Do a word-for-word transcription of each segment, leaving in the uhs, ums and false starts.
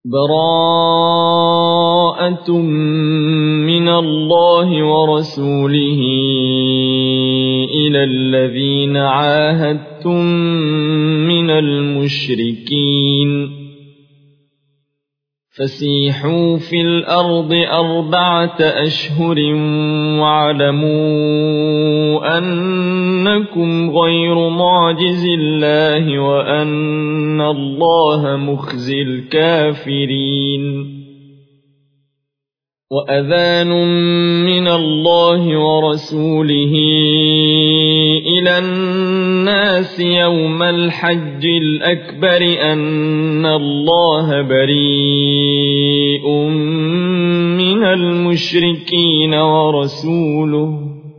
براءة من الله ورسوله إلى الذين عاهدتم من المشركين فسيحوا في الأرض أربعة أشهر واعلموا أنكم غير معجز الله وأن الله مخزي الكافرين وأذان من الله ورسوله إلى الناس يوم الحج الأكبر أن الله بريء من المشركين ورسوله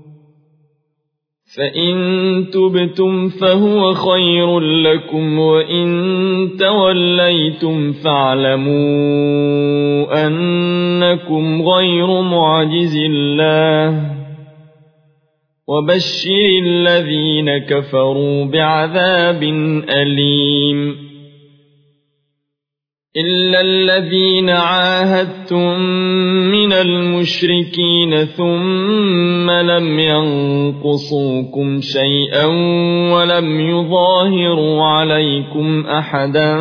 فإن تبتم فهو خير لكم وإن توليتم فاعلموا أنكم غير معجز الله وبشر الذين كفروا بعذاب أليم إلا الذين عاهدتم من المشركين ثم لم ينقصوكم شيئا ولم يظاهروا عليكم أحدا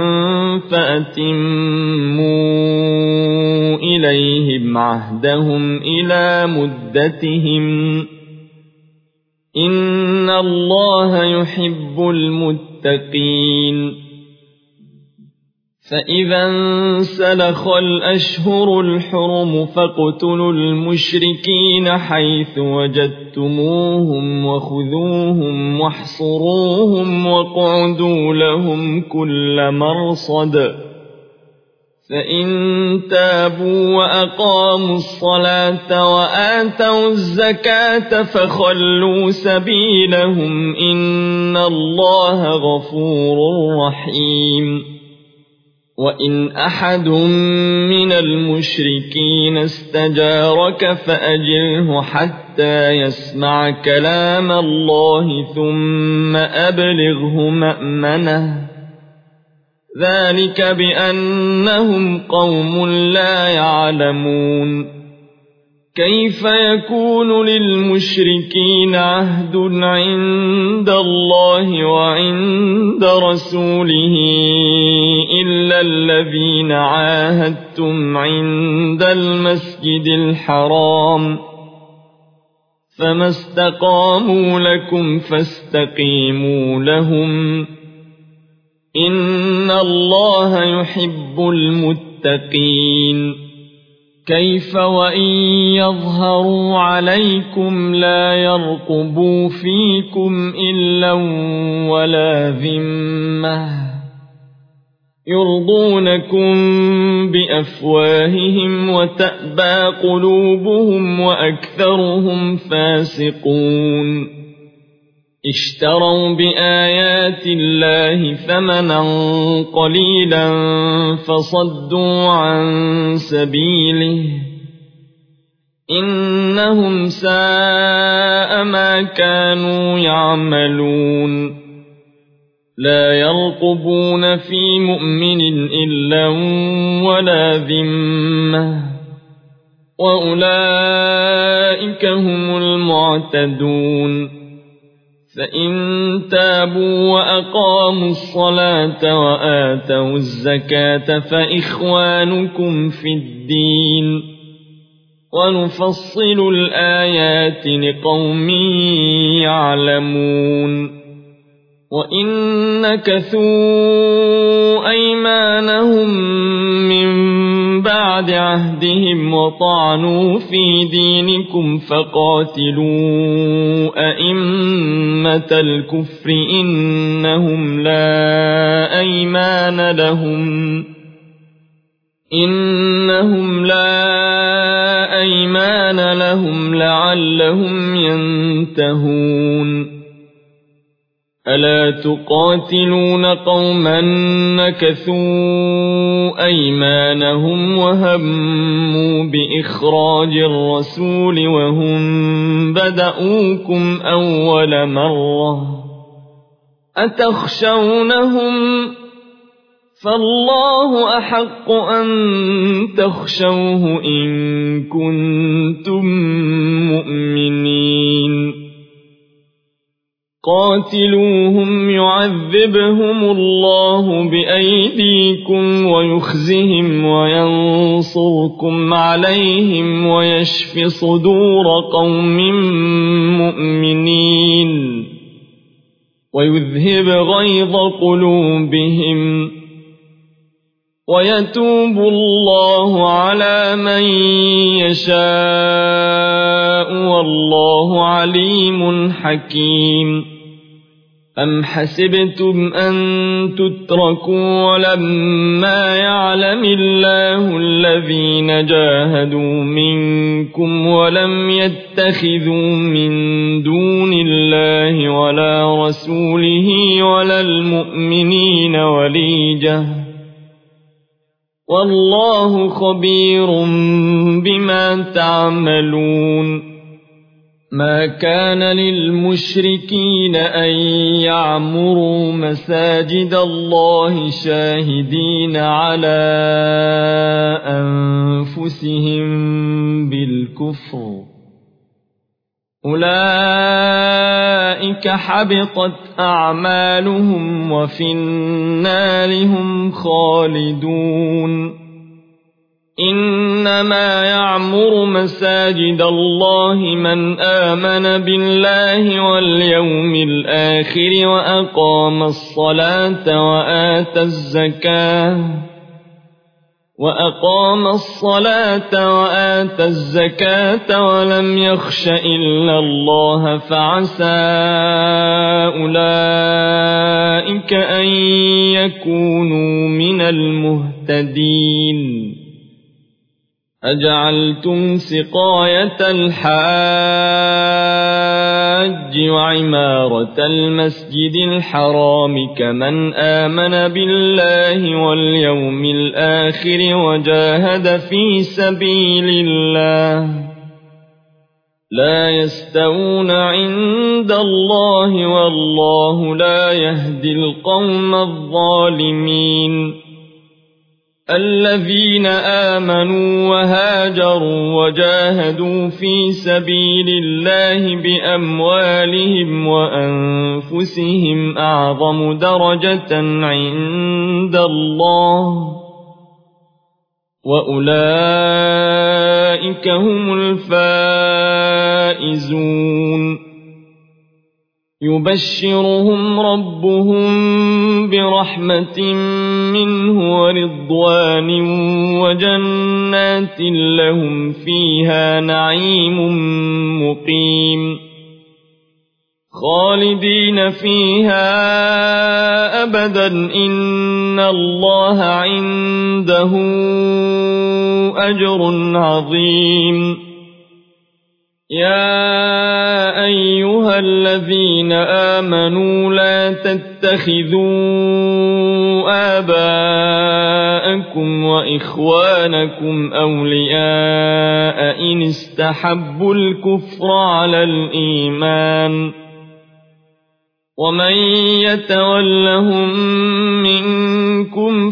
فأتموا إليهم عهدهم إلى مدتهم إن الله يحب المتقين فإذا انسلخ الأشهر الحرم فاقتلوا المشركين حيث وجدتموهم وخذوهم واحصروهم واقعدوا لهم كل مرصد فإن تابوا وأقاموا الصلاة وآتوا الزكاة فخلوا سبيلهم إن الله غفور رحيم وإن أحد من المشركين استجارك فأجره حتى يسمع كلام الله ثم أبلغه مأمنه ذلك بأنهم قوم لا يعلمون كيف يكون للمشركين عهد عند الله وعند رسوله إلا الذين عاهدتم عند المسجد الحرام فما استقاموا لكم فاستقيموا لهم إن الله يحب المتقين كيف وإن يظهروا عليكم لا يرقبوا فيكم إلا ولا ذمة يرضونكم بأفواههم وتأبى قلوبهم وأكثرهم فاسقون اشتروا بآيات الله ثمنا قليلا فصدوا عن سبيله إنهم ساء ما كانوا يعملون لا يرقبون في مؤمن إلا ولا ذمة وأولئك هم المعتدون فإن تابوا وأقاموا الصلاة وآتوا الزكاة فإخوانكم في الدين ونفصل الآيات لقوم يعلمون وإن نكثوا أيمانهم من بعد عهدهم وطعنوا في دينكم فقاتلوا أئمة الكفر إنهم لا أيمان لهم إنهم لا أيمان لهم لعلهم ينتهون ألا تقاتلون قوما نكثوا أيمانهم وهموا بإخراج الرسول وهم بدأوكم أول مرة أتخشونهم فالله أحق أن تخشوه إن كنتم مؤمنين قاتلوهم يعذبهم الله بأيديكم ويخزهم وينصركم عليهم ويشف صدور قوم مؤمنين ويذهب غيظ قلوبهم ويتوب الله على من يشاء والله عليم حكيم أم حسبتم أن تتركوا ولما يعلم الله الذين جاهدوا منكم ولم يتخذوا من دون الله ولا رسوله ولا المؤمنين وليجة والله خبير بما تعملون ما كان للمشركين أن يعمروا مساجد الله شاهدين على أنفسهم بالكفر أولئك حبطت أعمالهم وفي النار هم خالدون إنما يعمر مساجد الله من آمن بالله واليوم الآخر وأقام الصلاة وآتى الزكاة وأقام الصلاة وآتى الزكاة ولم يخش إلا الله فعسى أولئك أن يكونوا من المهتدين أجعلتم سقاية الحاج وعمارة المسجد الحرام كمن آمن بالله واليوم الآخر وجاهد في سبيل الله لا يستوون عند الله والله لا يهدي القوم الظالمين الذين آمنوا وهاجروا وجاهدوا في سبيل الله بأموالهم وأنفسهم أعظم درجة عند الله وأولئك هم الفائزون يبشرهم ربهم برحمة منه ورضوان وجنات لهم فيها نعيم مقيم خالدين فيها أبدا إن الله عنده أجر عظيم يا أيها الذين آمنوا لا تتخذوا آباءكم وإخوانكم أولياء إن استحبوا الكفر على الإيمان ومن يتولهم منكم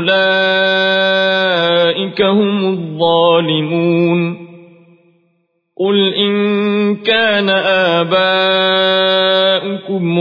فأولئك هم الظالمون قل إن كان آباؤكم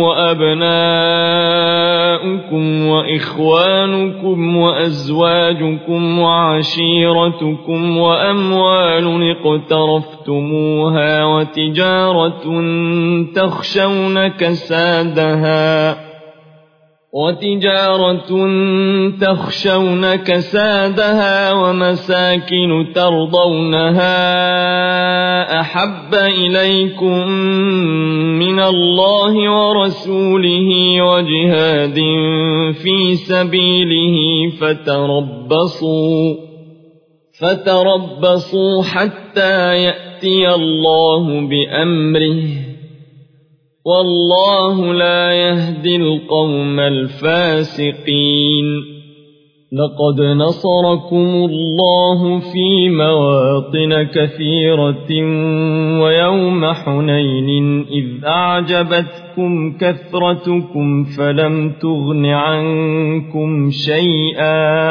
وأبناؤكم وإخوانكم وأزواجكم وعشيرتكم وأموال اقترفتموها وتجارة تخشون كسادها وتجارة تخشون كسادها ومساكن ترضونها أحب إليكم من الله ورسوله وجهاد في سبيله فتربصوا فتربصوا حتى يأتي الله بأمره والله لا يهدي القوم الفاسقين لقد نصركم الله في مواطن كثيرة ويوم حنين إذ أعجبتكم كثرتكم فلم تغن عنكم شيئا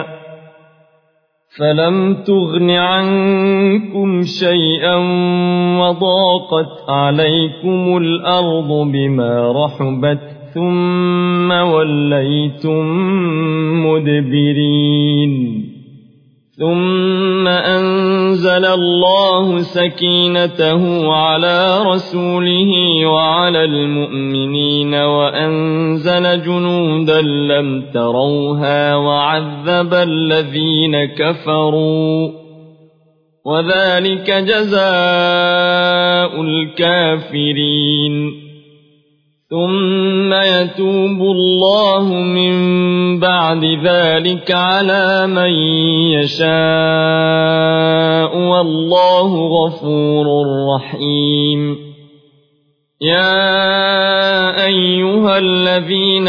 فلم تغن عنكم شيئا وضاقت عليكم الأرض بما رحبت ثم وليتم مدبرين ثم أنزل الله سكينته على رسوله وعلى المؤمنين وأنزل جنودا لم تروها وعذب الذين كفروا وذلك جزاء الكافرين ثم يتوب الله من بعد ذلك على من يشاء والله غفور رحيم يا أيها الذين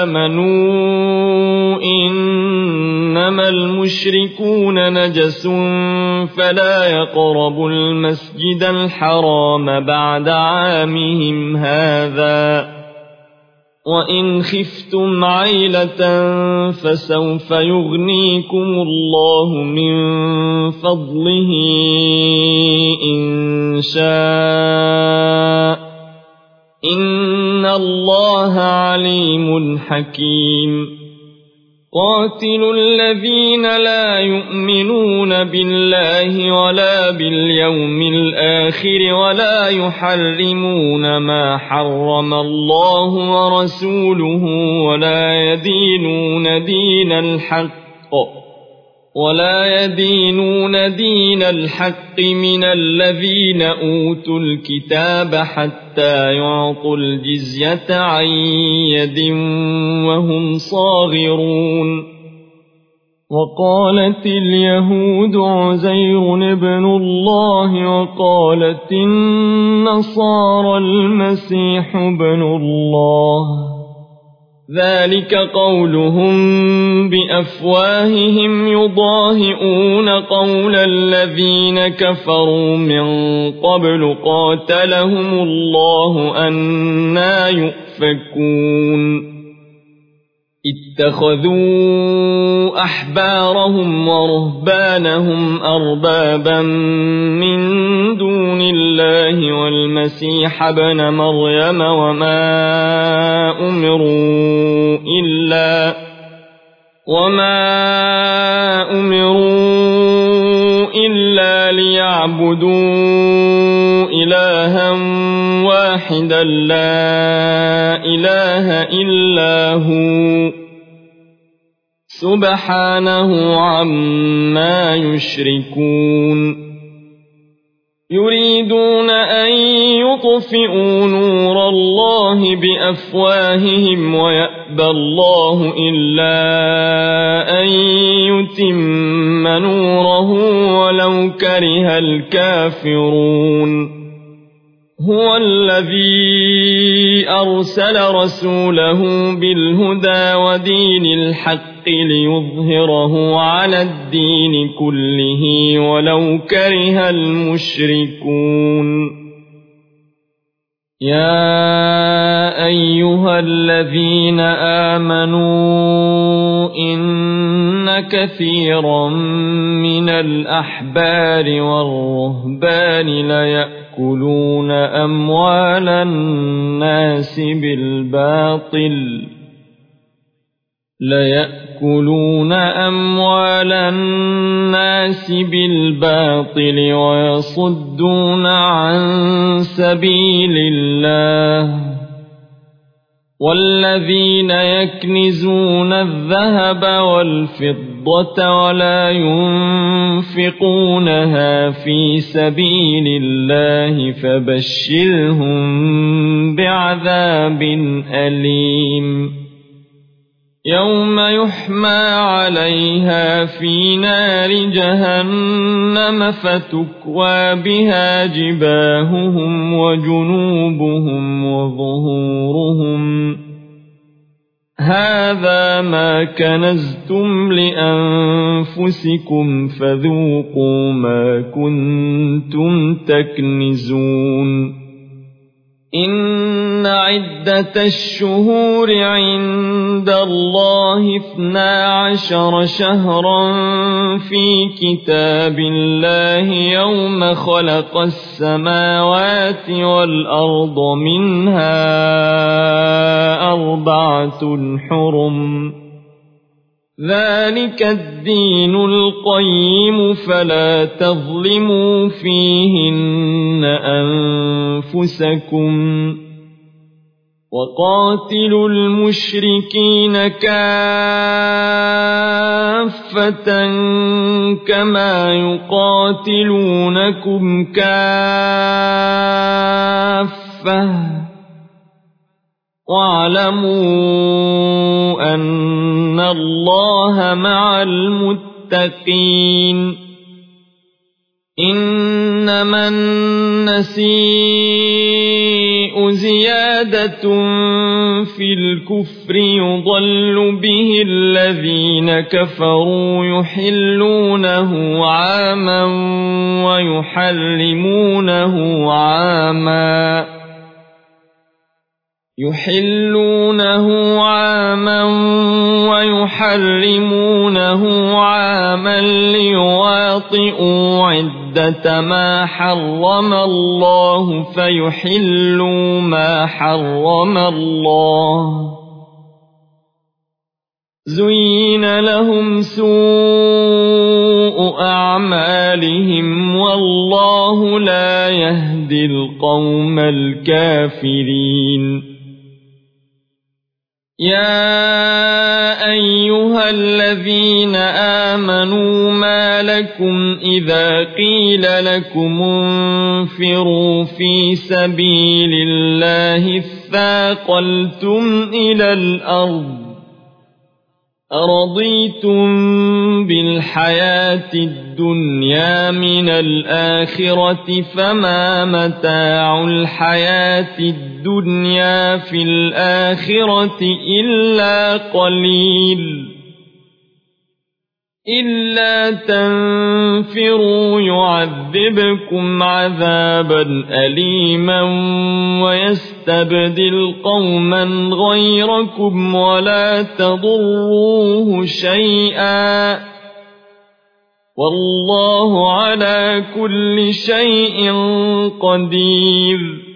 آمنوا إنما المشركون نجس فلا يقربوا المسجد الحرام بعد عامهم هذا وإن خفتم عيلة فسوف يغنيكم الله من فضله إن شاء إن الله عليم حكيم قاتلوا الذين لا يؤمنون بالله ولا باليوم الآخر ولا يحرمون ما حرم الله ورسوله ولا يدينون دين الحق ولا يدينون دين الحق من الذين أوتوا الكتاب حتى يعطوا الجزية عن يد وهم صاغرون وقالت اليهود عزير ابن الله وقالت النصارى المسيح ابن الله ذلك قولهم بأفواههم يضاهئون قول الذين كفروا من قبل قاتلهم الله أنى يؤفكون اتخذوا أحبارهم ورهبانهم أربابا من دون الله والمسيح ابن مريم وما أمروا إلا وما أمروا إلا ليعبدوا إلها واحدا لا إله إلا هو سبحانه عما يشركون يريدون أن يطفئوا نور الله بأفواههم ويأبى الله إلا أن يتم نوره ولو كره الكافرون هو الذي أرسل رسوله بالهدى ودين الحق ليظهره على الدين كله ولو كره المشركون يا أيها الذين آمنوا إن كثيرا من الأحبار والرهبان ليأكلون أموال الناس بالباطل ليأكلون أموال الناس بالباطل ويصدون عن سبيل الله والذين يكنزون الذهب والفضة ولا ينفقونها في سبيل الله فبشرهم بعذاب أليم يوم يحمى عليها في نار جهنم فتكوى بها جباههم وجنوبهم وظهورهم هذا ما كنزتم لأنفسكم فذوقوا ما كنتم تكنزون إن عدة الشهور عند الله اثنا عشر شهرا في كتاب الله يوم خلق السماوات والأرض منها أربعة حرم ذلك الدين القيم فلا تظلموا فيهن أنفسكم وقاتلوا المشركين كافة كما يقاتلونكم كافة واعلموا أن الله مع المتقين إنما النسيء زيادة في الكفر يضل به الذين كفروا يحلونه عاما ويحرمونه عاما يحلونه عاما ويحرمونه عاما ليواطئوا عدة ما حرم الله فيحلوا ما حرم الله زين لهم سوء أعمالهم والله لا يهدي القوم الكافرين يا أيها الذين آمنوا ما لكم إذا قيل لكم انفروا في سبيل الله اثاقلتم إلى الأرض أرضيتم بالحياة الدنيا من الآخرة فما متاع الحياة الدنيا في الآخرة إلا قليل إلا تنفروا يعذبكم عذابا أليما ويستبدل قوما غيركم ولا تضروه شيئا والله على كل شيء قدير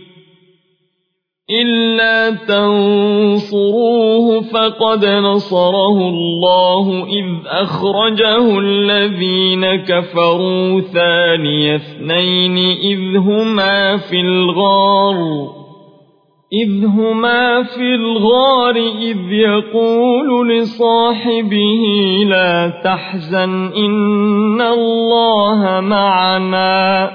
إلا تنصروه فقد نصره الله إذ أخرجه الذين كفروا ثاني اثنين إذ هما في الغار إذ هما في الغار إذ يقول لصاحبه لا تحزن إن الله معنا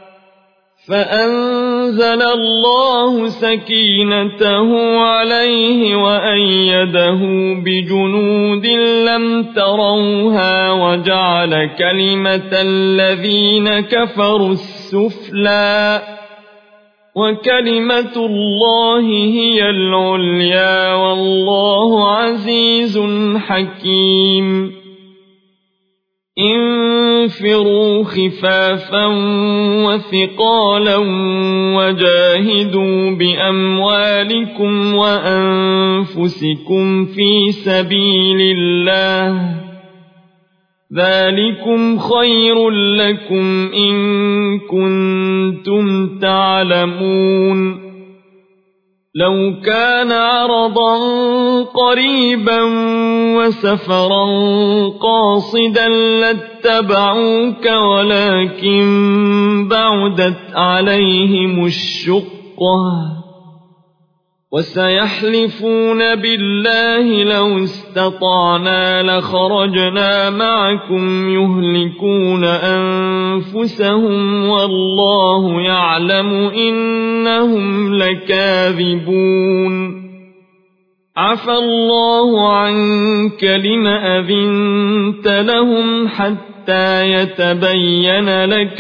فأنزل الله سكينته عليه وأيده بجنود لم تروها وجعل كلمة الذين كفروا السفلى وكلمة الله هي العليا والله عزيز حكيم انفروا خفافا وثقالا وجاهدوا بأموالكم وأنفسكم في سبيل الله ذلكم خير لكم إن كنتم تعلمون لو كان عرضا قريبا وسفرا قاصدا لاتبعوك ولكن بعدت عليهم الشقة وسيحلفون بالله لو استطعنا لخرجنا معكم يهلكون أنفسهم والله يعلم إنهم لكاذبون عفى الله عنك لم أذنت لهم حتى يتبين لك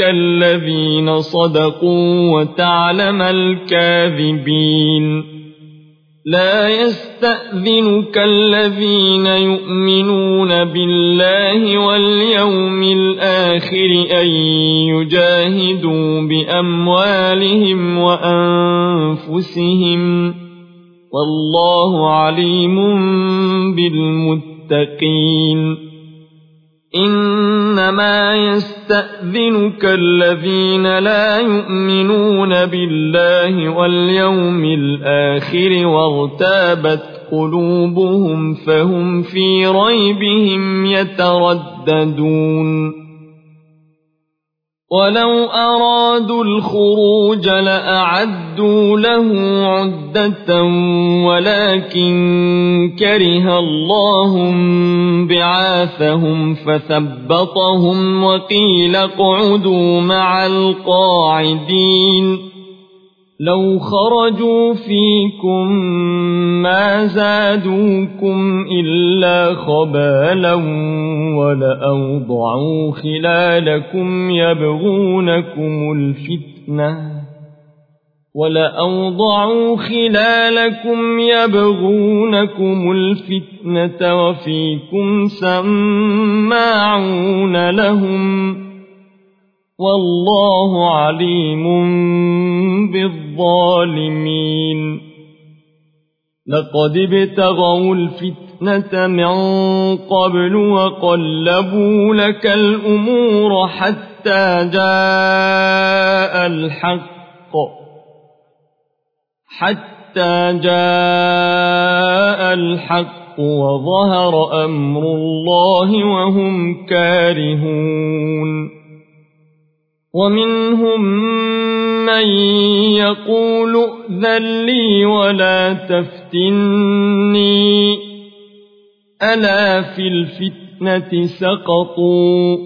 الذين صدقوا وتعلم الكاذبين لا يستأذنك الذين يؤمنون بالله واليوم الآخر أن يجاهدوا بأموالهم وأنفسهم والله عليم بالمتقين إنما يستأذنك الذين لا يؤمنون بالله واليوم الآخر وارتابت قلوبهم فهم في ريبهم يترددون ولو أرادوا الخروج لأعدوا له عدة ولكن كره الله بعاثهم فثبطهم وقيل اقعدوا مع القاعدين لو خرجوا فيكم ما زادوكم إلا خبالا ولأوضعوا خلالكم يبغونكم الفتنة ولأوضعوا خلالكم يبغونكم الفتنة وفيكم سماعون لهم والله عليم بالظالمين لقد ابتغوا الفتنة من قبل وقلبوا لك الأمور حتى جاء الحق حتى جاء الحق وظهر أمر الله وهم كارهون ومنهم من يقول ائذن لي ولا تفتني ألا في الفتنة سقطوا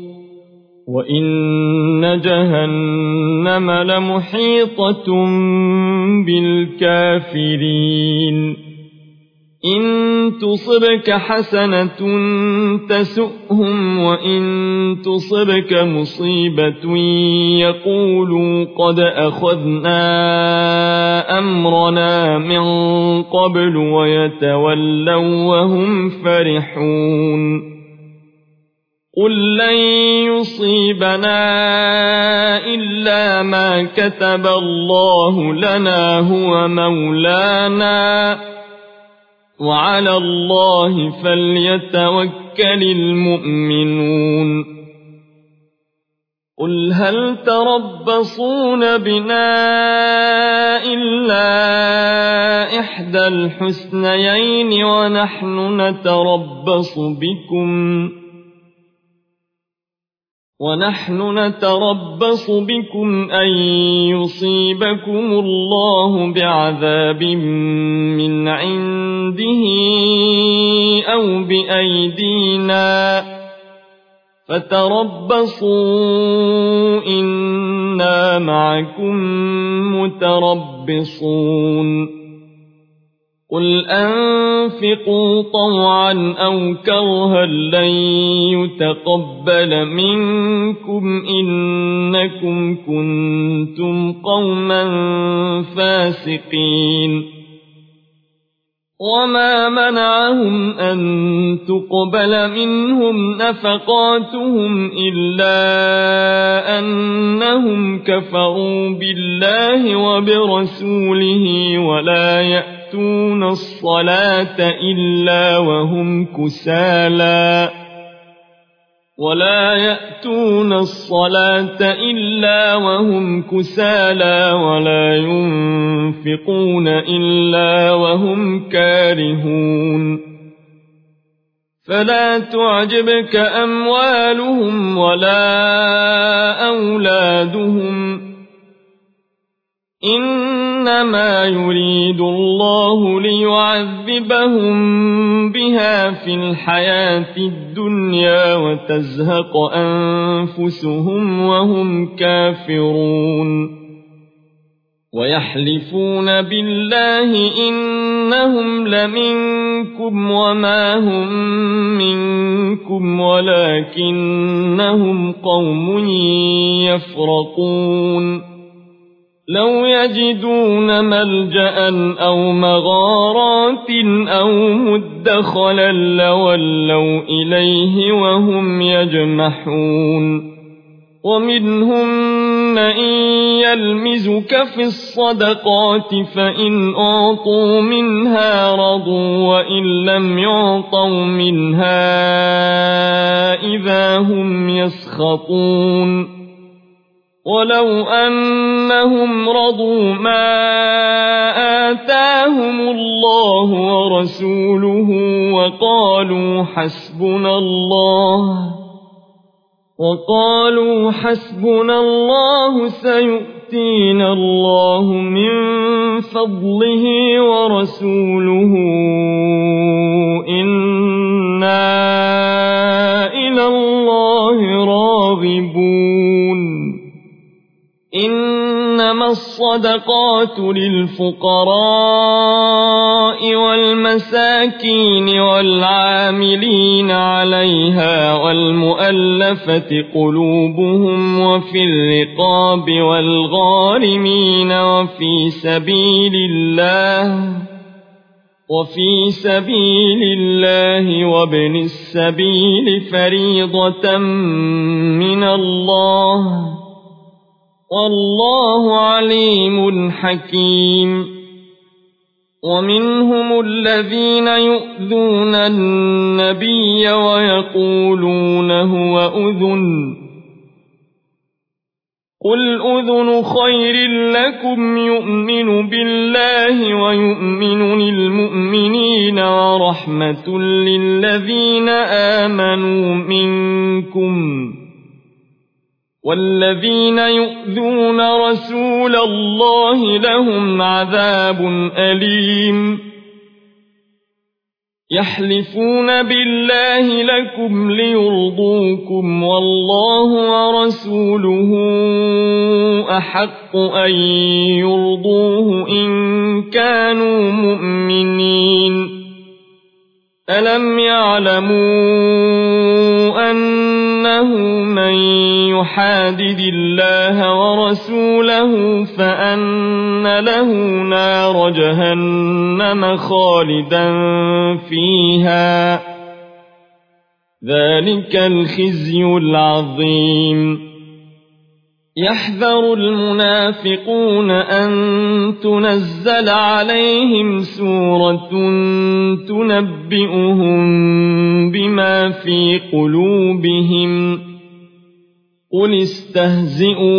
وإن جهنم لمحيطة بالكافرين إن تصبك حسنة تسؤهم وإن تصبك مصيبة يقولوا قد أخذنا أمرنا من قبل ويتولوا وهم فرحون قل لن يصيبنا إلا ما كتب الله لنا هو مولانا وعلى الله فليتوكل المؤمنون قل هل تربصون بنا إلا إحدى الحسنيين ونحن نتربص بكم ونحن نتربص بكم أن يصيبكم الله بعذاب من عنده أو بأيدينا فتربصوا إنا معكم متربصون قل أنفقوا طوعا أو كرها لن يتقبل منكم إنكم كنتم قوما فاسقين وما منعهم أن تقبل منهم نفقاتهم إلا أنهم كفروا بالله وبرسوله ولا يأتون الصلاة إلا وهم كسالى ولا يأتون الصلاة إلا وهم كسالى ولا ينفقون إلا وهم كارهون فلا تعجبك أموالهم ولا أولادهم إنما يريد الله ليعذبهم بها في الحياة الدنيا وتزهق أنفسهم وهم كافرون ويحلفون بالله إنهم لمنكم وما هم منكم ولكنهم قوم يفرقون لو يجدون ملجأ أو مغارات أو مدخلا لولوا إليه وهم يجمحون ومنهم من يلمزك في الصدقات فإن أعطوا منها رضوا وإن لم يعطوا منها إذا هم يسخطون ولو أنهم رضوا ما آتاهم الله ورسوله وقالوا حسبنا الله وقالوا حسبنا الله سيؤتينا الله من فضله ورسوله إنا إلى الله راغبون إنما الصدقات للفقراء والمساكين والعاملين عليها والمؤلفة قلوبهم وفي الرقاب والغارمين وفي سبيل الله وفي سبيل الله وابن السبيل فريضة من الله والله عليم حكيم ومنهم الذين يؤذون النبي ويقولون هو أذن قل أذن خير لكم يؤمن بالله ويؤمن للمؤمنين ورحمة للذين آمنوا منكم والذين يؤذون رسول الله لهم عذاب أليم يحلفون بالله لكم ليرضوكم والله ورسوله أحق أن يرضوه إن كانوا مؤمنين ألم يعلموا أنه من يحادد الله ورسوله فأن له نار جهنم خالدا فيها ذلك الخزي العظيم يحذر المنافقون أن تنزل عليهم سورة تنبئهم بما في قلوبهم قل استهزئوا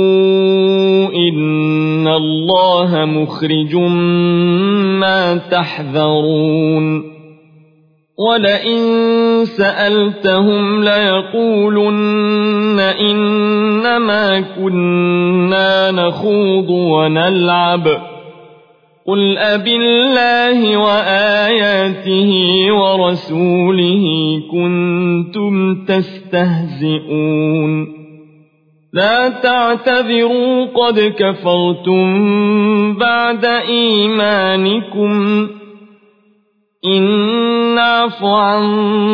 إن الله مخرج ما تحذرون ولئن سألتهم ليقولن إنما كنا نخوض ونلعب قل أبالله وآياته ورسوله كنتم تستهزئون لا تعتذروا قد كفرتم بعد إيمانكم إن نعف عن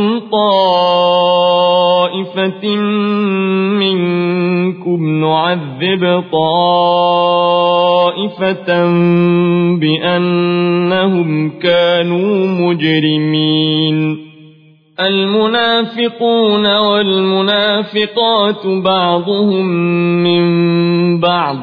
طائفة منكم نعذب طائفة بأنهم كانوا مجرمين المنافقون والمنافقات بعضهم من بعض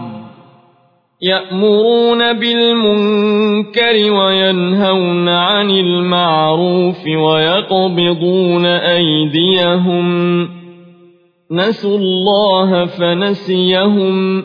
يأمرون بالمنكر وينهون عن المعروف ويقبضون أيديهم نسوا الله فنسيهم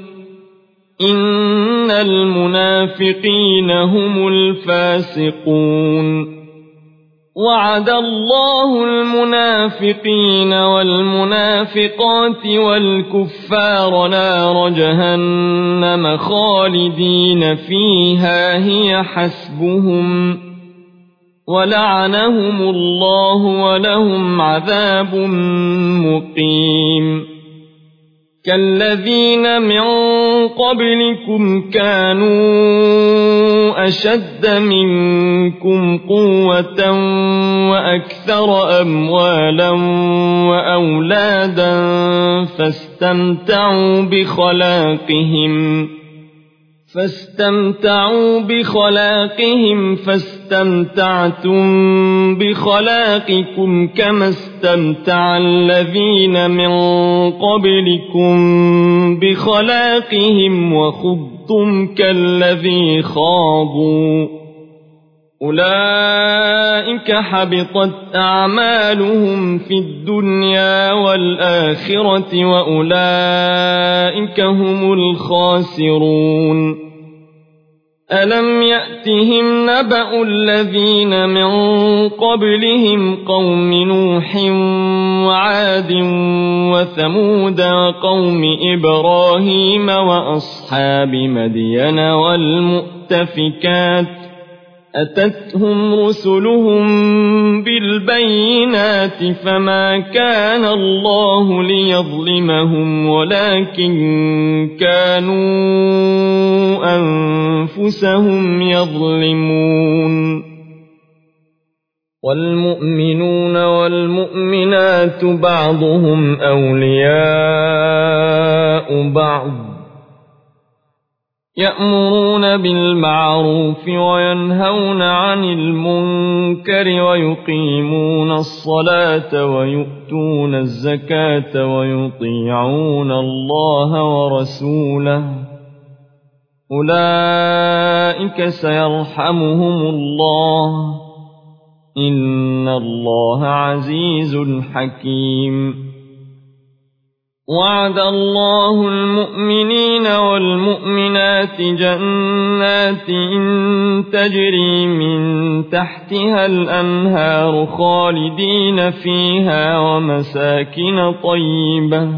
إن المنافقين هم الفاسقون وعد الله المنافقين والمنافقات والكفار نار جهنم خالدين فيها هي حسبهم ولعنهم الله ولهم عذاب مقيم كالذين من قبلكم كانوا أشد منكم قوة وأكثر أموالا وأولادا فاستمتعوا بخلاقهم فاستمتعوا بخلاقهم فاستمتعتم بخلاقكم كما استمتع الذين من قبلكم بخلاقهم وخضتم كالذي خاضوا أولئك حبطت أعمالهم في الدنيا والآخرة وأولئك هم الخاسرون ألم يأتهم نبأ الذين من قبلهم قوم نوح وعاد وثمود وقوم إبراهيم وأصحاب مدين والمؤتفكات أتتهم رسلهم بالبينات فما كان الله ليظلمهم ولكن كانوا أنفسهم يظلمون والمؤمنون والمؤمنات بعضهم أولياء بعض يأمرون بالمعروف وينهون عن المنكر ويقيمون الصلاة ويؤتون الزكاة ويطيعون الله ورسوله أولئك سيرحمهم الله إن الله عزيز حكيم وعد الله المؤمنين والمؤمنات جنات تجري من تحتها الأنهار خالدين فيها ومساكن طيبة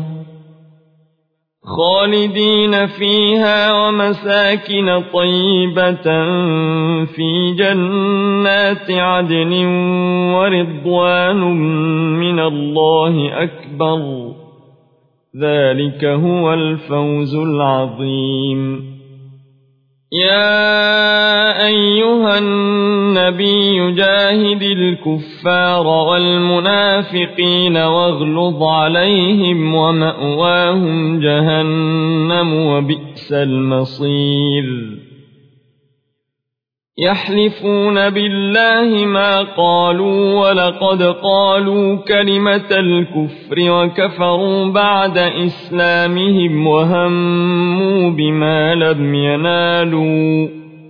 خالدين فيها ومساكن طيبة في جنات عدن ورضوان من الله أكبر ذلك هو الفوز العظيم يا أيها النبي جاهد الكفار والمنافقين واغلظ عليهم ومأواهم جهنم وبئس المصير يحلفون بالله ما قالوا ولقد قالوا كلمة الكفر وكفروا بعد إسلامهم وهموا بما لم ينالوا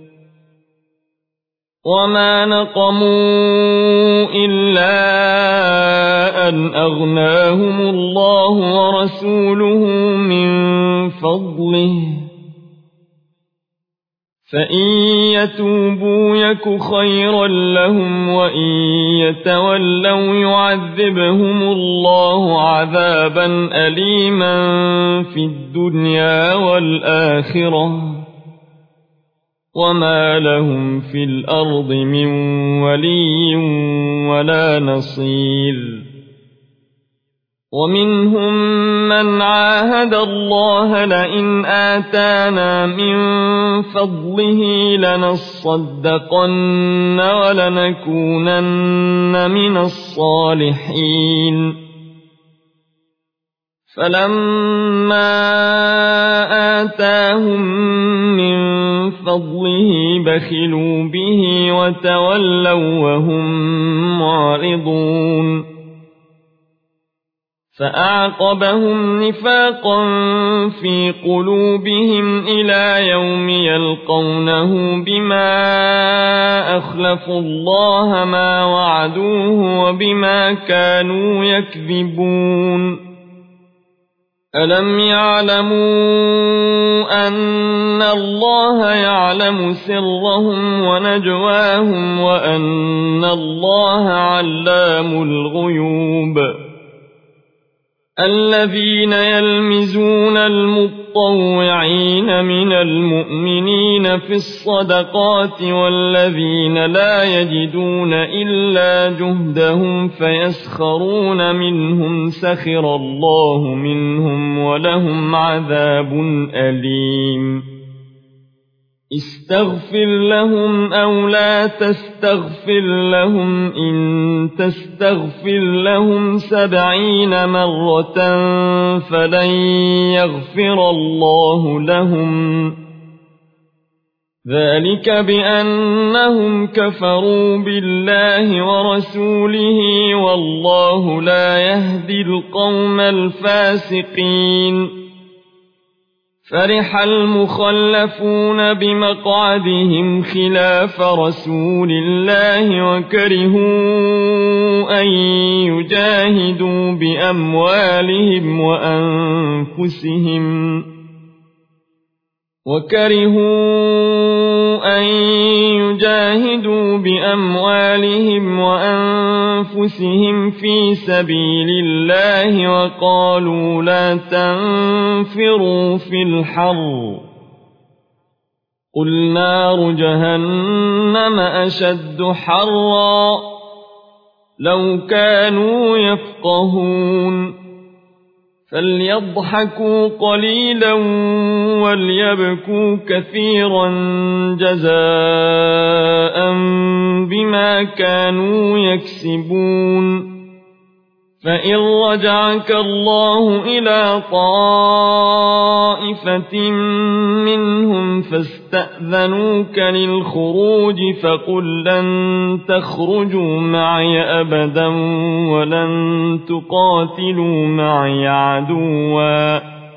وما نقموا إلا أن أغناهم الله ورسوله من فضله فإن يتوبوا يك خيرا لهم وإن يتولوا يعذبهم الله عذابا أليما في الدنيا والآخرة وما لهم في الأرض من ولي ولا نصير ومنهم من عاهد الله لئن آتانا من فضله لنصدقن ولنكونن من الصالحين فلما آتاهم من فضله بخلوا به وتولوا وهم معرضون فأعقبهم نفاقا في قلوبهم إلى يوم يلقونه بما أخلفوا الله ما وعدوه وبما كانوا يكذبون ألم يعلموا أن الله يعلم سرهم ونجواهم وأن الله علام الغيوب الذين يلمزون المطوعين من المؤمنين في الصدقات والذين لا يجدون إلا جهدهم فيسخرون منهم سخر الله منهم ولهم عذاب أليم استغفر لهم أو لا تستغفر لهم إن تستغفر لهم سبعين مرة فلن يغفر الله لهم ذلك بأنهم كفروا بالله ورسوله والله لا يهدي القوم الفاسقين فرح المخلفون بمقعدهم خلاف رسول الله وكرهوا أن يجاهدوا بأموالهم وأنفسهم وكرهوا أن يجاهدوا بأموالهم وأنفسهم في سبيل الله وقالوا لا تنفروا في الحر قل نار جهنم أشد حرا لو كانوا يفقهون فليضحكوا قليلا وليبكوا كثيرا جزاء بما كانوا يكسبون فإن رجعك الله إلى طائفة منهم فاستأذنوك للخروج فقل لن تخرجوا معي أبدا ولن تقاتلوا معي عدوا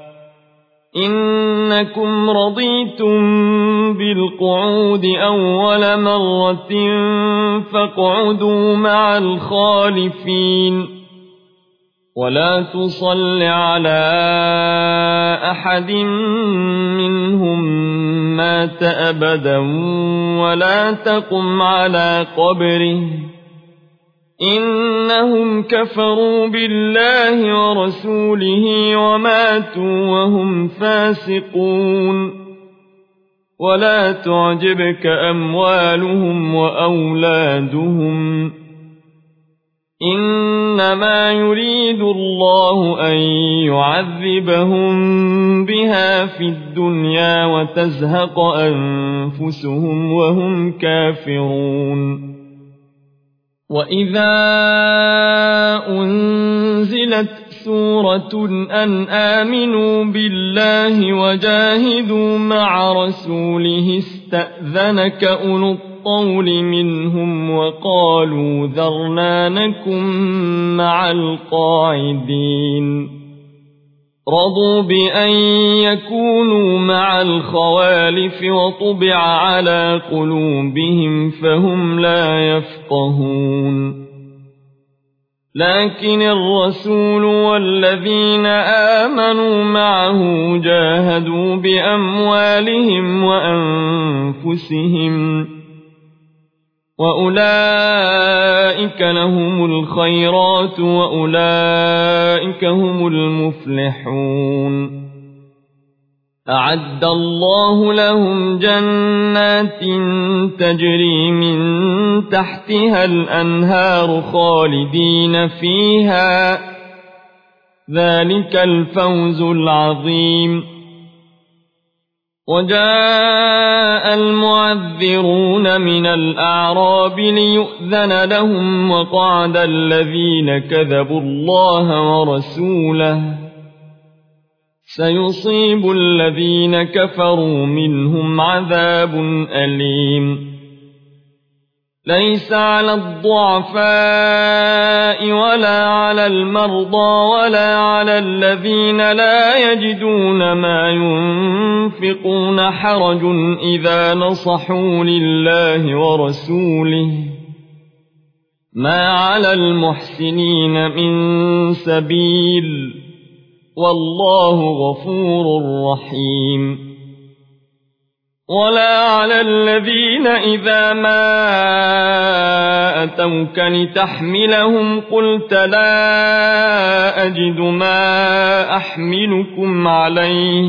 إنكم رضيتم بالقعود أول مرة فاقعدوا مع الخالفين ولا تصل على أحد منهم مات أبدا ولا تقم على قبره إنهم كفروا بالله ورسوله وماتوا وهم فاسقون ولا تعجبك أموالهم وأولادهم إنما يريد الله أن يعذبهم بها في الدنيا وتزهق أنفسهم وهم كافرون وإذا أنزلت سورة أن آمنوا بالله وجاهدوا مع رسوله استأذنك أولو الطول منهم وقالوا ذرنا نكن مع القاعدين رضوا بأن يكونوا مع الخوالف وطبع على قلوبهم فهم لا يفقهون لكن الرسول والذين آمنوا معه جاهدوا بأموالهم وأنفسهم وأولئك لهم الخيرات وأولئك هم المفلحون أعد الله لهم جنات تجري من تحتها الأنهار خالدين فيها ذلك الفوز العظيم وجاء المعذرون من الأعراب ليؤذن لهم وقعد الذين كذبوا الله ورسوله سيصيب الذين كفروا منهم عذاب أليم ليس على الضعفاء ولا على المرضى ولا على الذين لا يجدون ما ينفقون حرج إذا نصحوا لله ورسوله ما على المحسنين من سبيل والله غفور رحيم ولا على الذين إذا ما أتوك لتحملهم قلت لا أجد ما أحملكم عليه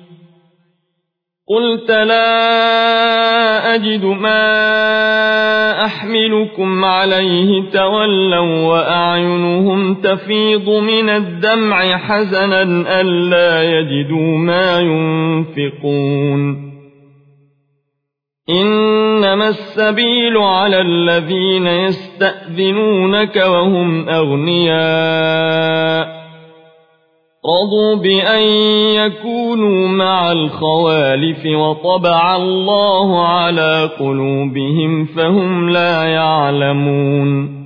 قلت لا أجد ما أحملكم عليه تولوا وأعينهم تفيض من الدمع حزنا ألا يجدوا ما ينفقون إنما السبيل على الذين يستأذنونك وهم أغنياء رضوا بأن يكونوا مع الخوالف وطبع الله على قلوبهم فهم لا يعلمون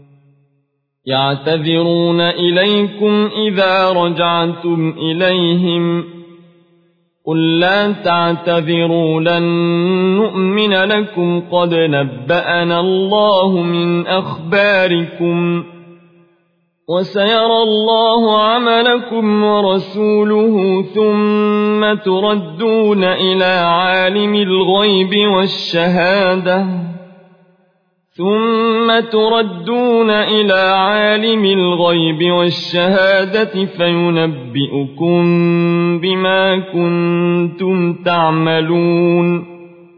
يعتذرون إليكم إذا رجعتم إليهم قل لا تعتذروا لن نؤمن لكم قد نبأنا الله من أخباركم وسيرى الله عملكم ورسوله ثم تردون إلى عالم الغيب والشهادة ثم تردون إلى عالم الغيب والشهادة فينبئكم بما كنتم تعملون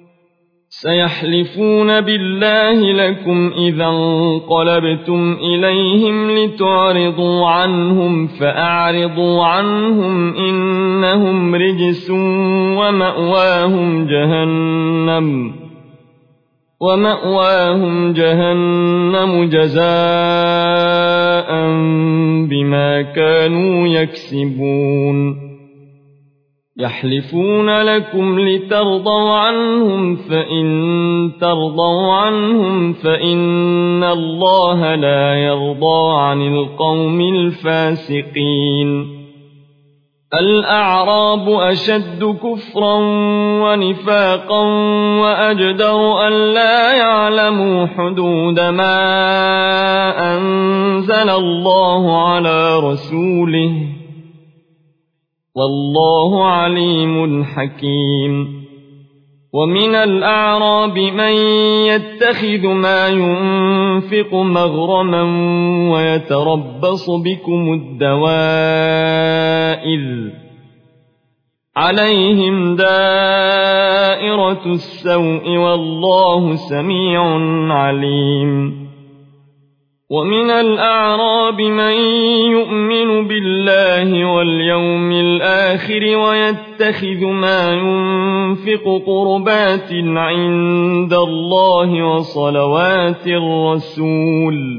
سيحلفون بالله لكم إذا انقلبتم إليهم لتعرضوا عنهم فأعرضوا عنهم إنهم رجس ومأواهم جهنم ومأواهم جهنم جزاء بما كانوا يكسبون يحلفون لكم لترضوا عنهم فإن ترضوا عنهم فإن الله لا يرضى عن القوم الفاسقين الأعراب أشد كفرا ونفاقا وأجدر أن لا يعلموا حدود ما أنزل الله على رسوله والله عليم حكيم ومن الأعراب من يتخذ ما ينفق مغرما ويتربص بكم الدوائر عليهم دائرة السوء والله سميع عليم ومن الأعراب من يؤمن بالله واليوم الآخر ويتخذ ما ينفق قربات عند الله وصلوات الرسول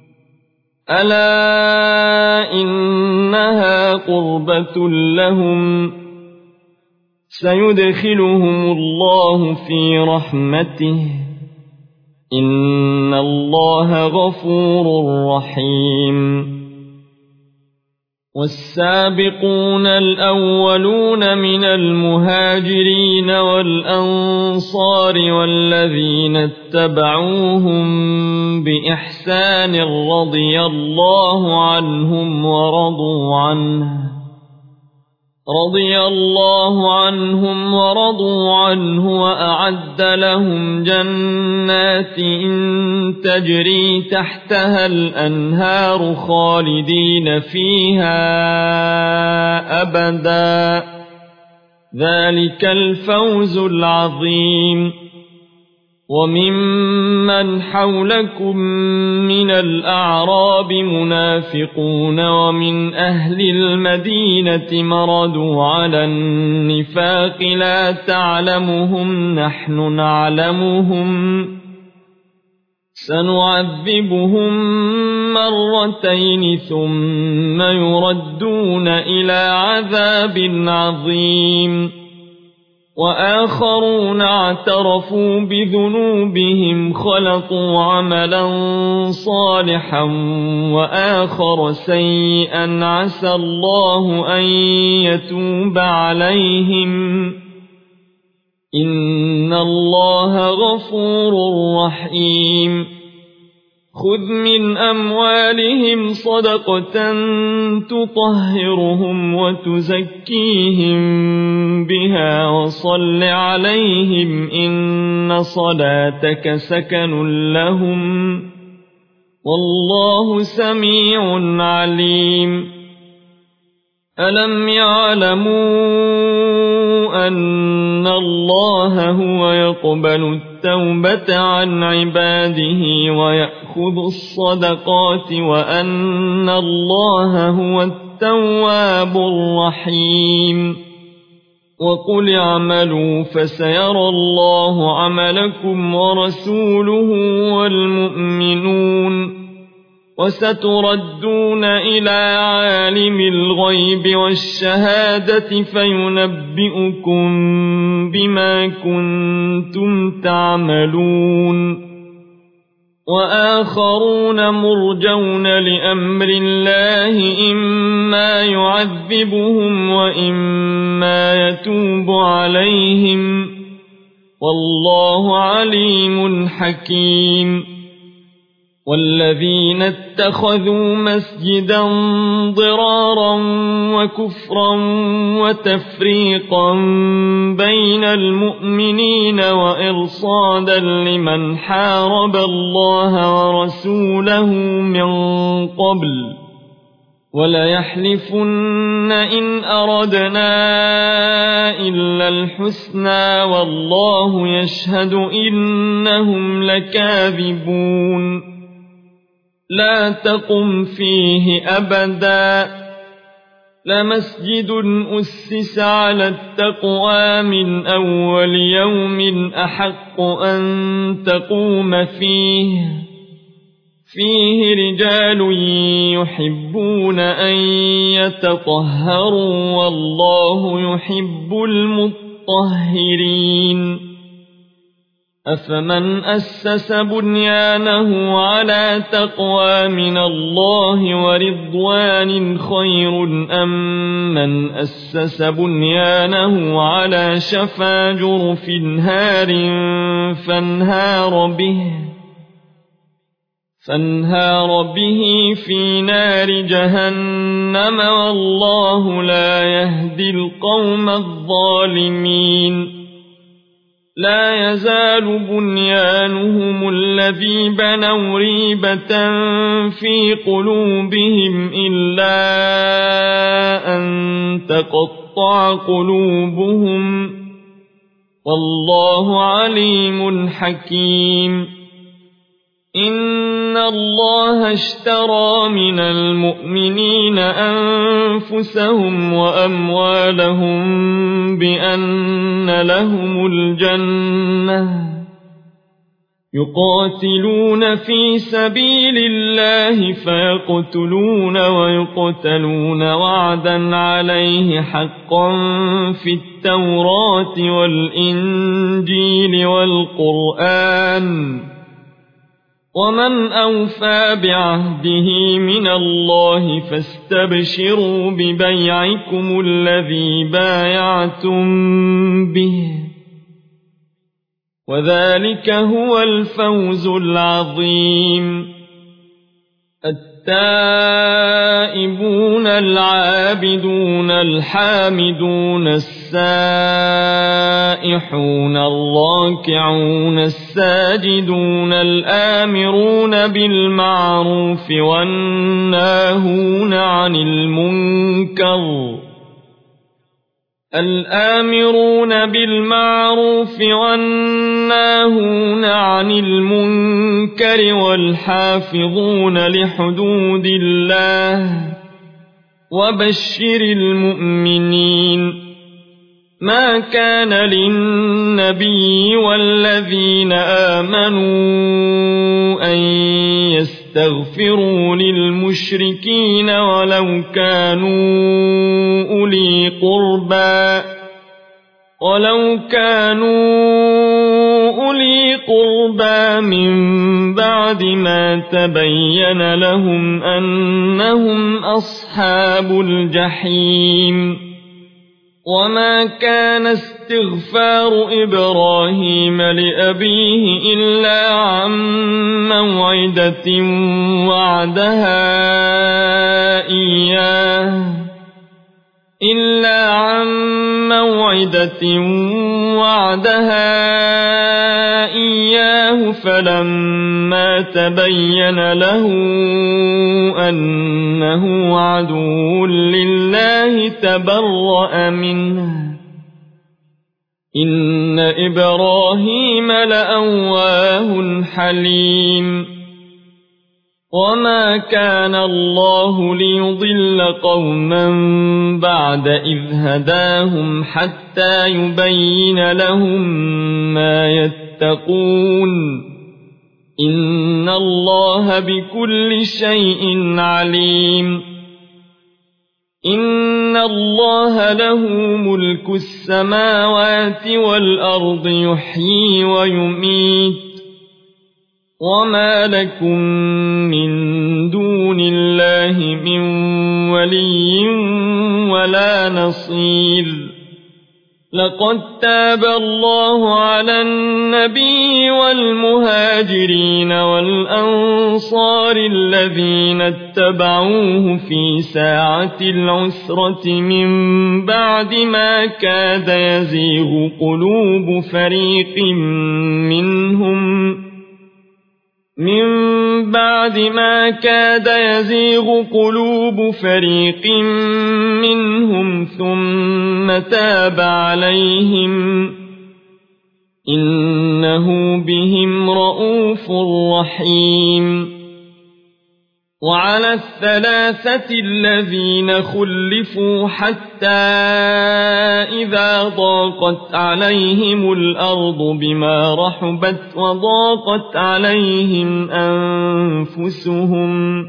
ألا إنها قربة لهم سيدخلهم الله في رحمته إن الله غفور رحيم والسابقون الأولون من المهاجرين والأنصار والذين اتبعوهم بإحسان رضي الله عنهم ورضوا عنه رضي الله عنهم ورضوا عنه وأعد لهم جنات تجري تحتها الأنهار خالدين فيها أبدا ذلك الفوز العظيم وممن حولكم من الأعراب منافقون ومن أهل المدينة مردوا على النفاق لا تعلمهم نحن نعلمهم سنعذبهم مرتين ثم يردون إلى عذاب عظيم وآخرون اعترفوا بذنوبهم خلطوا عملا صالحا وآخر سيئا عسى الله أن يتوب عليهم إن الله غفور رحيم خذ من أموالهم صدقة تطهرهم وتزكيهم بها وصل عليهم إن صلاتك سكن لهم والله سميع عليم ألم يعلموا أن الله هو يقبل التوبة عن عباده ويأخذ الصدقات وأن الله هو التواب الرحيم وقل اعملوا فسيرى الله عملكم ورسوله والمؤمنون وستردون إلى عالم الغيب والشهادة فينبئكم بما كنتم تعملون وآخرون مرجون لأمر الله إما يعذبهم وإما يتوب عليهم والله عليم حكيم والذين اتخذوا مسجدا ضرارا وكفرا وتفريقا بين المؤمنين وإرصادا لمن حارب الله ورسوله من قبل وليحلفن إن أردنا إلا الحسنى والله يشهد إنهم لكاذبون لا تقم فيه أبدا لمسجد أسس على التقوى من أول يوم أحق أن تقوم فيه فيه رجال يحبون أن يتطهروا والله يحب المطهرين أفمن أسس بنيانه على تقوى من الله ورضوان خير أم من أسس بنيانه على شفا جرف هار فانهار به فانهار به في نار جهنم والله لا يهدي القوم الظالمين لا يزال بنيانهم الذي بنوا ريبة في قلوبهم إلا أن تقطع قلوبهم والله عليم حكيم إن الله اشترى من المؤمنين أنفسهم وأموالهم بأن لهم الجنة يقاتلون في سبيل الله فيقتلون ويقتلون وعدا عليه حقا في التوراة والإنجيل والقرآن ومن أوفى بعهده من الله فاستبشروا ببيعكم الذي بايعتم به وذلك هو الفوز العظيم التائبون العابدون الحامدون السائحون الراكعون الساجدون الآمرون بالمعروف والناهون عن المنكر الآمرون بالمعروف والناهون عن المنكر والحافظون لحدود الله وبشر المؤمنين ما كان للنبي والذين آمنوا أن يستغفروا للمشركين ولو كانوا أولي قربى ولو كانوا أولي قربى من بعد ما تبين لهم أنهم أصحاب الجحيم وما كان استغفار إبراهيم لأبيه إلا عن موعدة وعدها إياه إلا عن موعدة وعدها إياه فلما تبين له أنه عدو لله تبرأ منه إن إبراهيم لأواه حليم وما كان الله ليضل قوما بعد إذ هداهم حتى يبين لهم ما يتقون إن الله بكل شيء عليم إن الله له ملك السماوات والأرض يحيي ويميت وما لكم من دون الله من ولي ولا نصير لقد تاب الله على النبي والمهاجرين والأنصار الذين اتبعوه في ساعة العسرة من بعد ما كاد يزيغ قلوب فريق منهم من بعد ما كاد يزيغ قلوب فريق منهم ثم تاب عليهم إنه بهم رءوف رحيم وعلى الثلاثة الذين خلفوا حتى إذا ضاقت عليهم الأرض بما رحبت وضاقت عليهم أنفسهم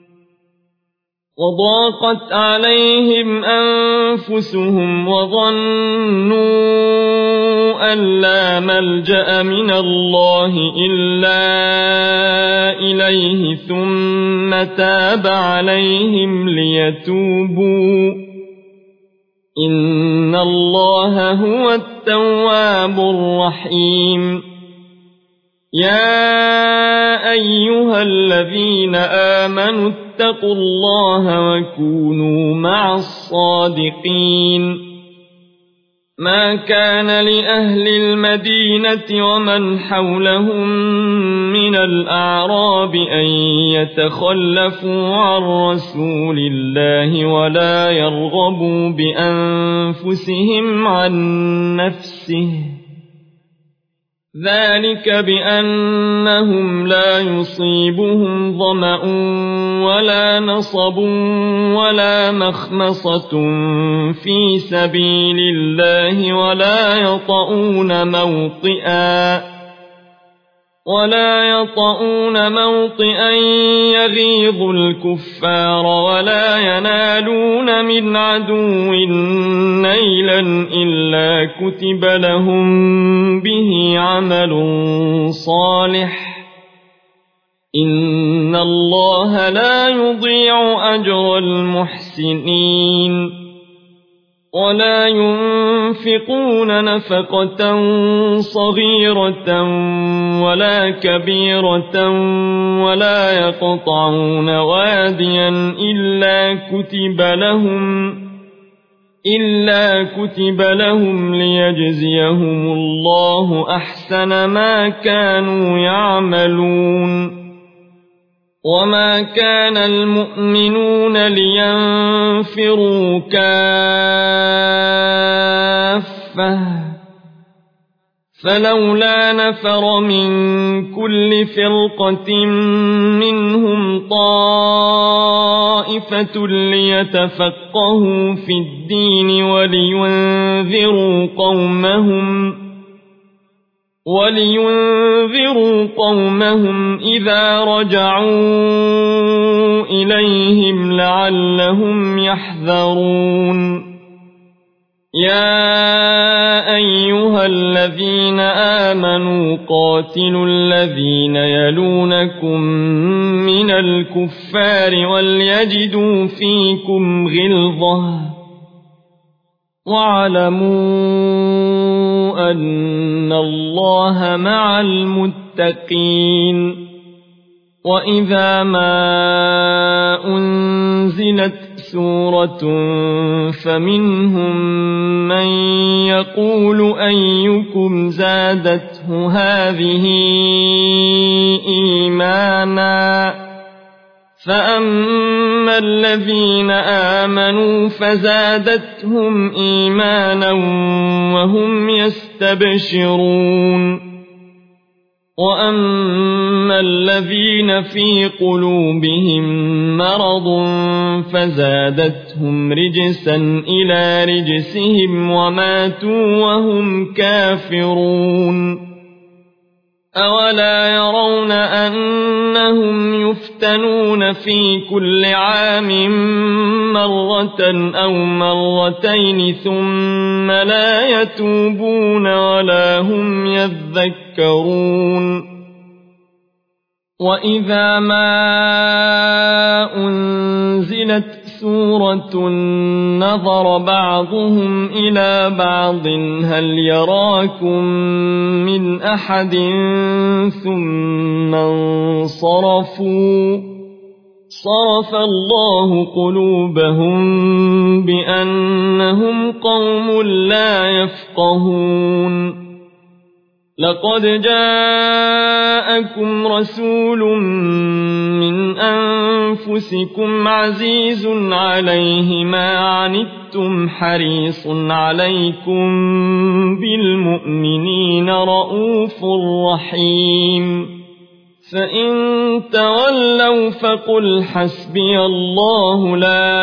وضاقت عليهم أنفسهم وظنوا أن لا ملجأ من الله إلا إليه ثم تاب عليهم ليتوبوا إن الله هو التواب الرحيم يا أيها الذين آمنوا اتقوا الله وكونوا مع الصادقين ما كان لأهل المدينة ومن حولهم من الأعراب أن يتخلفوا عن رسول الله ولا يرغبوا بأنفسهم عن نفسه ذلك بأنهم لا يصيبهم ظمأ ولا نصب ولا مخمصة في سبيل الله ولا يطؤون موطئا ولا يطؤون موطئا يغيظ الكفار ولا ينالون من عدو نيلا إلا كتب لهم به عمل صالح إن الله لا يضيع أجر المحسنين ولا ينفقون نفقة صغيرة ولا كبيرة ولا يقطعون واديا إلا كتب لهم إلا كتب لهم ليجزيهم الله أحسن ما كانوا يعملون وما كان المؤمنون لينفروا كافة فلولا نفر من كل فرقة منهم طائفة ليتفقهوا في الدين ولينذروا قومهم ولينذروا قومهم إذا رجعوا إليهم لعلهم يحذرون يا أيها الذين آمنوا قاتلوا الذين يلونكم من الكفار وليجدوا فيكم غلظة واعلموا أن الله مع المتقين وإذا ما أنزلت سورة فمنهم من يقول أيكم زادته هذه إيمانا فأما الذين آمنوا فزادتهم إيمانا وهم يستبشرون وأما الذين في قلوبهم مرض فزادتهم رجسا إلى رجسهم وماتوا وهم كافرون أولا يرون أنهم يفتنون في كل عام مرة أو مرتين ثم لا يتوبون ولا هم يذكرون وإذا ما أنزلت سورة نظر بعضهم إلى بعض هل يراكم من أحد ثم انصرفوا صرف الله قلوبهم بأنهم قوم لا يفقهون لقد جاءكم رسول من أنفسكم عزيز عليه ما عنتم حريص عليكم بالمؤمنين رؤوف رحيم فإن تولوا فقل حسبي الله لا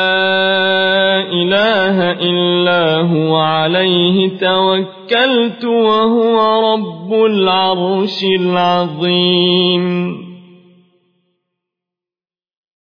إله إلا هو عليه توكلت وهو رب العرش العظيم